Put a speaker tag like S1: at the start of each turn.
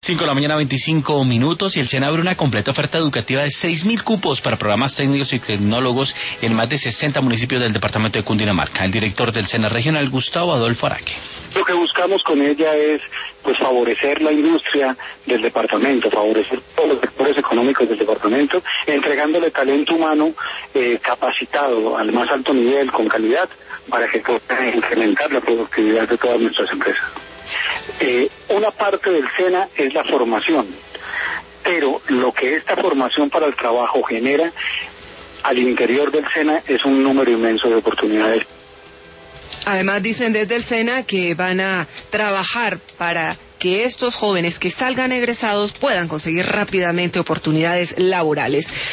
S1: 5 de la mañana, 25 minutos, y el SENA abre una completa oferta educativa de 6.000 cupos para programas técnicos y tecnólogos en más de 60 municipios del departamento de Cundinamarca. El director del SENA regional, Gustavo Adolfo Araque.
S2: Lo que buscamos con ella es favorecer la industria del departamento, favorecer todos los sectores económicos del departamento, entregándole talento humano capacitado al más alto nivel, con calidad, para que pueda incrementar la productividad de todas nuestras empresas. Una parte del SENA es la formación, pero lo que esta formación para el trabajo genera al interior del SENA es un número inmenso de oportunidades.
S3: Además, dicen desde el SENA que van a trabajar para que estos jóvenes que salgan egresados puedan conseguir rápidamente oportunidades laborales.